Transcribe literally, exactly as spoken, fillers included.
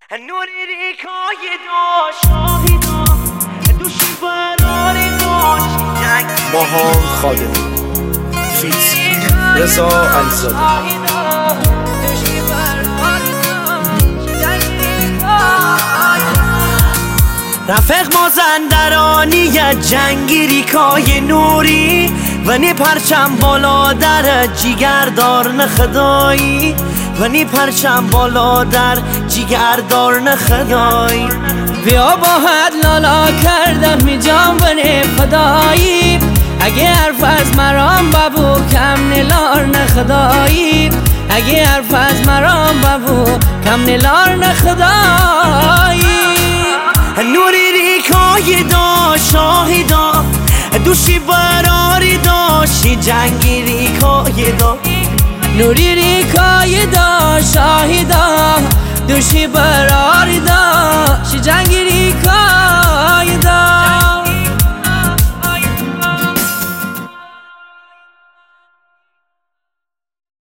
نوری ریکای دا شاهیدا دوشی براری داشت جنگ ماهان خادمی فیت رضا علیزاده. رفق مازندرانی جنگی ریکای نوری و نی پرچم بالا در جیگر دار نخدایی و نی پرچم بالا در جیگر دار نخدایی بیا با حد لالا کردم می جام بنه فدایی اگه حرف از مرام بابو کم نلار نخدایی اگه حرف از مرام بابو کم نلار نخدایی نوری ریکای دا شاهیدا دوشی براری داشتی جنگی ریکای دا نوری ریکای دا شاهیدا دوشی براری داشتی جنگی